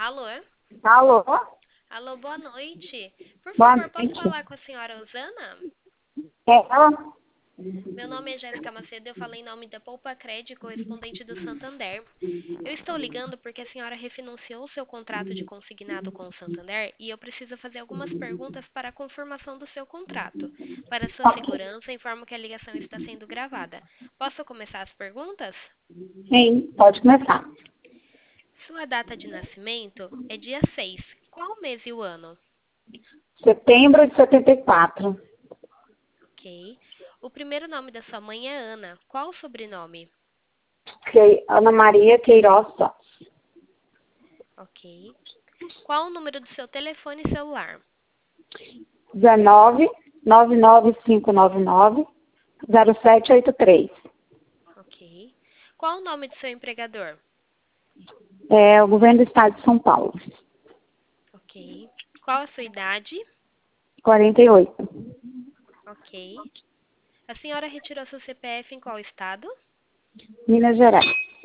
Alô? Alô? Alô, boa noite. Por Boa favor, posso noite. falar com a senhora Osana? É ela? Meu nome é Jéssica Macedo, eu falo em nome da Poupa Cred, correspondente do Santander. Eu estou ligando porque a senhora refinanciou o seu contrato de consignado com o Santander e eu preciso fazer algumas perguntas para a confirmação do seu contrato. Para sua Ok. segurança, informo que a ligação está sendo gravada. Posso começar as perguntas? Sim, pode começar. Sua data de nascimento é dia 6. Qual o mês e o ano? Setembro de 74. Ok. O primeiro nome da sua mãe é Ana. Qual o sobrenome? Ana Maria Queiroz Santos. Ok. Qual o número do seu telefone celular? 19 99599 0783. Ok. Qual o nome do seu empregador? É o governo do estado de São Paulo. Ok. Qual a sua idade? 48. Ok. A senhora retirou seu CPF em qual estado? Minas Gerais.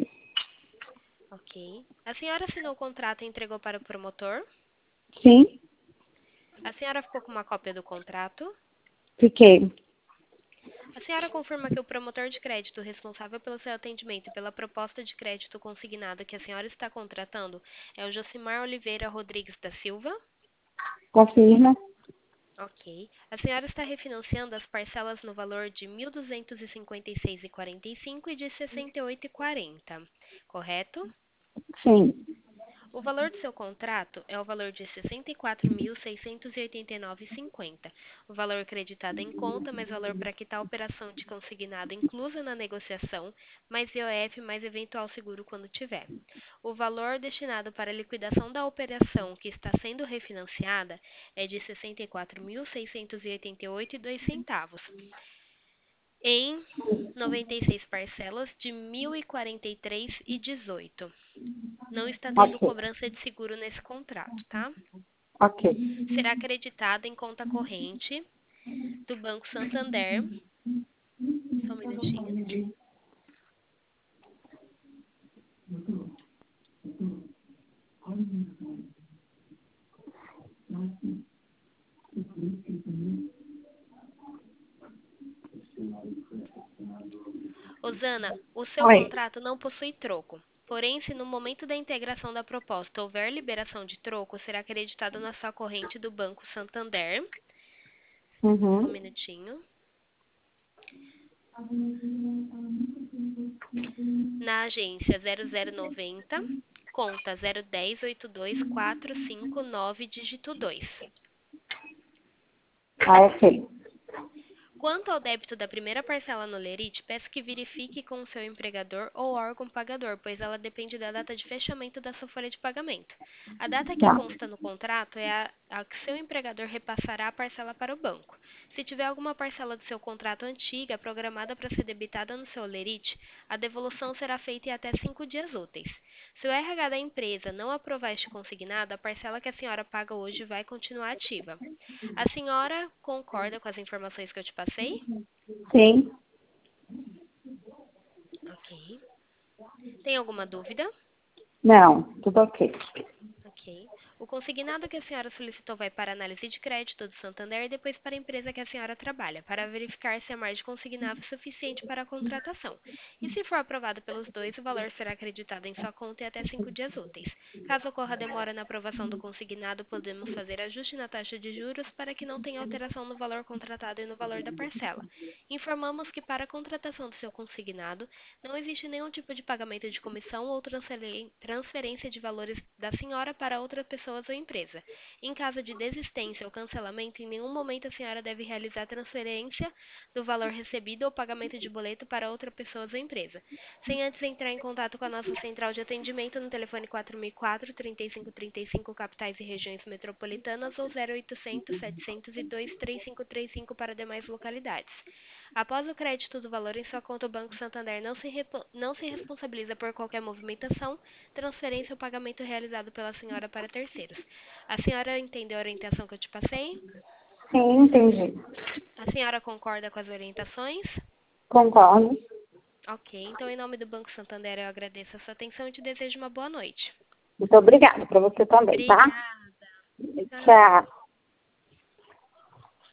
Ok. A senhora assinou o contrato e entregou para o promotor? Sim, A senhora ficou com uma cópia do contrato? fiquei. A senhora confirma que o promotor de crédito responsável pelo seu atendimento e pela proposta de crédito consignada que a senhora está contratando é o Josimar Oliveira Rodrigues da Silva? Confirma. Ok. A senhora está refinanciando as parcelas no valor de R$ 1.256,45 e de R$ 68,40, correto? Sim. O valor do seu contrato é o valor de R$ 64.689,50. O valor creditado em conta, mais valor para quitar a operação de consignado inclusa na negociação, mais IOF, mais eventual seguro quando tiver. O valor destinado para a liquidação da operação que está sendo refinanciada é de R$ 64.688,02 em 96 parcelas de R$ 1.043,18. Não está tendo Ok. cobrança de seguro nesse contrato, tá? Ok. Será acreditado em conta corrente do Banco Santander. Só um minutinho. Osana, o seu Oi. contrato não possui troco. Porém, se no momento da integração da proposta houver liberação de troco, será acreditado na sua corrente do Banco Santander. Só um Uhum. minutinho. Na agência 0090, conta 010824559, dígito 2. Ah, ok. Quanto ao débito da primeira parcela no Lerite, peço que verifique com o seu empregador ou órgão pagador, pois ela depende da data de fechamento da sua folha de pagamento. A data que Tá. consta no contrato é a que seu empregador repassará a parcela para o banco. Se tiver alguma parcela do seu contrato antiga programada para ser debitada no seu Lerite, a devolução será feita em até 5 dias úteis. Se o RH da empresa não aprovar este consignado, a parcela que a senhora paga hoje vai continuar ativa. A senhora concorda com as informações que eu te passei? Sim. Ok. Tem alguma dúvida? Não, tudo ok. Ok. O consignado que a senhora solicitou vai para a análise de crédito do Santander e depois para a empresa que a senhora trabalha, para verificar se a margem consignável é suficiente para a contratação. E se for aprovado pelos dois, o valor será acreditado em sua conta em até 5 dias úteis. Caso ocorra demora na aprovação do consignado, podemos fazer ajuste na taxa de juros para que não tenha alteração no valor contratado e no valor da parcela. Informamos que para a contratação do seu consignado, não existe nenhum tipo de pagamento de comissão ou transferência de valores da senhora para outras pessoas ou empresa. Em caso de desistência ou cancelamento, em nenhum momento a senhora deve realizar transferência do valor recebido ou pagamento de boleto para outra pessoa ou empresa. Sem antes entrar em contato com a nossa central de atendimento no telefone 4004-3535, capitais e regiões metropolitanas, ou 0800-702-3535 para demais localidades. Após o crédito do valor em sua conta, o Banco Santander não se responsabiliza por qualquer movimentação, transferência ou pagamento realizado pela senhora para terceiros. A senhora entendeu a orientação que eu te passei? Sim, entendi. A senhora concorda com as orientações? Concordo. Ok, então em nome do Banco Santander eu agradeço a sua atenção e te desejo uma boa noite. Muito obrigada para você também, tá? Obrigada. Tchau. Tchau.